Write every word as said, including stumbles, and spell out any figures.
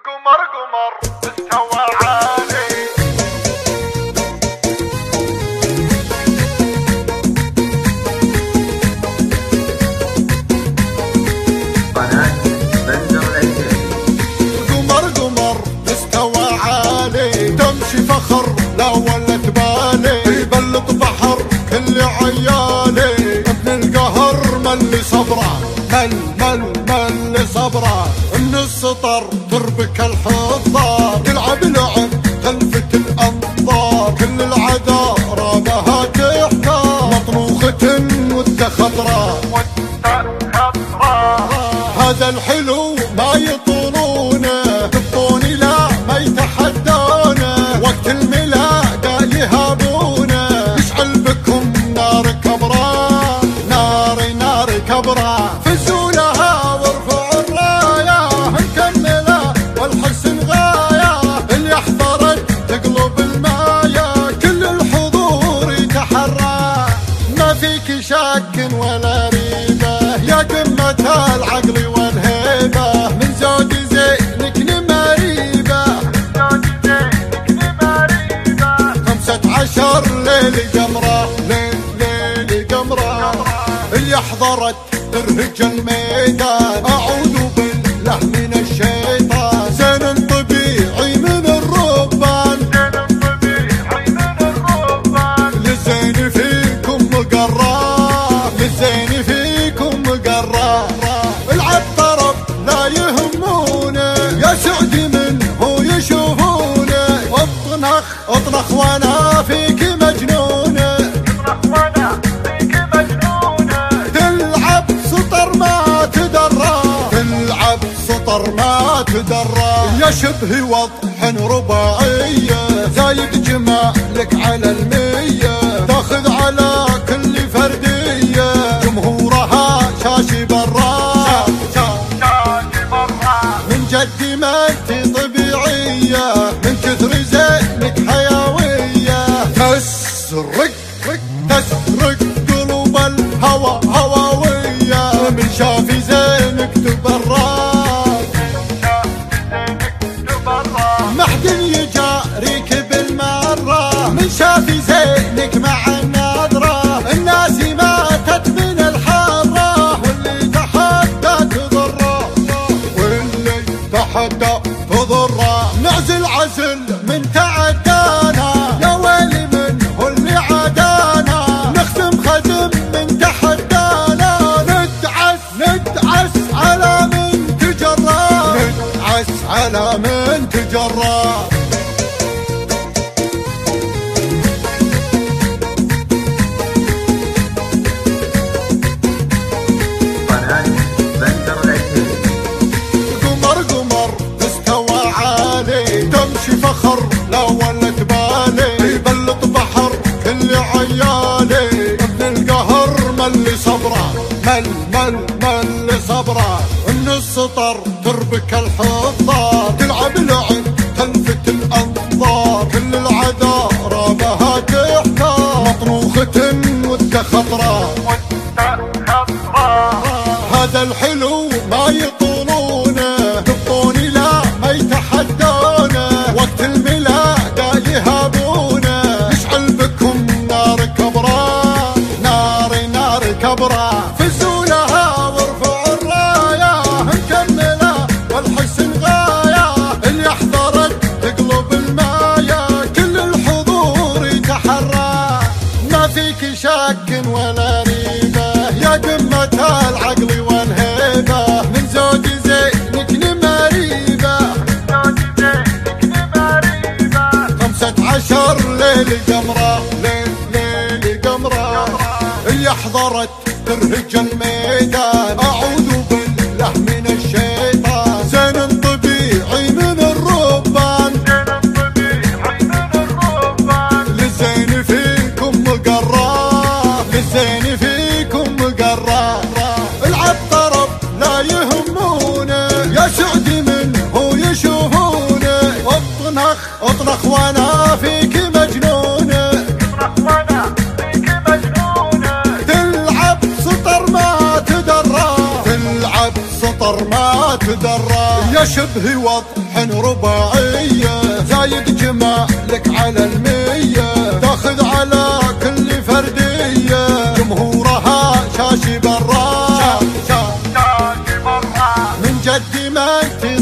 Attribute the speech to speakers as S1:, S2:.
S1: قمر قمر مستوى عالي.
S2: قناة بندر العتيبي.
S1: قمر قمر مستوى عالي، تمشي فخر لا ولا تبالي، يبلط بحر كل عيالي، ابن القهر مل صبره، مل مل مل صبره، من السطر تربك الحضار، تلعب لعب تلفت الانظار، كل العذارى بها تحتار، مطروخة وده خضراء، هذا الحلو ما يطولونه، تبطوني لا ما يتحدونه، وقت الملاقة يهابونه، يشعل بكم نار كبرى، ناري ناري كبرى، فزوا لها وارفعوا الراية، مكملة والحسن غاية، اللي احضرت تقلب الماية، كل الحضور يتحرى، ما فيك شك ولا ريبة، يا قمة العقل والهيبة، من زود زينك نماريبة، خمسة عشر ليل قمرة، ليل ليل قمرة، اللي حضرت ترهج الميدان، أعوذ بالله من الشيطان، زين طبيعي من الربان، للزين فيكم مقرار، للزين فيكم مقرار، العب طرب لا يهمونه، يا سعدي من هو يشوفونه، اطنخ اطنخ وانا فيك مجنونه، تلعب سطر ما تدرى، تلعب سطر ما تدرى، يا شبه وضح رباعية، زايد جمالك على المية، تاخذ على كل فردية، جمهورها شاشي برا، من جد ما انت طبيعية، من كثر زينك حيوية، تسرق تسرق قلوب الهوى هواوية، من شافي زينك تبرى، ما حد يجاريك بالمرة، من شافي زينك مع النظرة، الناس ماتت من الحرة، واللي تحدى تضره، واللي تحدى تضره، نعزل عزل من تعدانا، يا ويلي من هو اللي عادانا، نختم خدم من تحدانا، ندعس ندعس على من تجرى، ندعس على من تجرى.
S2: قناة بندر العتيبي.
S1: قمر قمر مستوى عالي، تمشي فخر لا ولا تبالي، يبلط بحر كل عيالي، ابن القهر مل صبره، مل مل مل صبره، من السطر تربك الحضار، تلعب لعب تلفت الانظار، كل العذارى بها تحتار، مطروخة وده خضراء، هذا الحلو ما يطولونه، تبطوني لا ما يتحدونه، وقت الملاقة يهابونه، يشعل بكم نار كبرى، ناري ناري كبرى، فزوا لها وارفعوا الراية، مكملة والحسن غاية، اللي احضرت تقلب الماية، كل الحضور يتحرى، ما فيك شك ولا ريبة، يا قمة العقل والهيبة، من زود زينك نماريبة، خمسة عشر ليل قمرة، ليل ليل قمرة، اللي حضرت ترهج الميدان، أعوذ بالله من الشيطان، زين طبيعي من الربان، للزين فيكم مقرار، للزين فيكم مقرار، العب طرب لا يهمونه، يا سعدي من هو يشوفونه، اطنخ اطنخ وانا فيك مجنونه، تلعب سطر ما تدرى، تلعب سطر ما تدرى، يا يا شبه وضح رباعية، زايد جمالك على المية، تاخذ على كل فردية، جمهورها شاشي برا من جد ما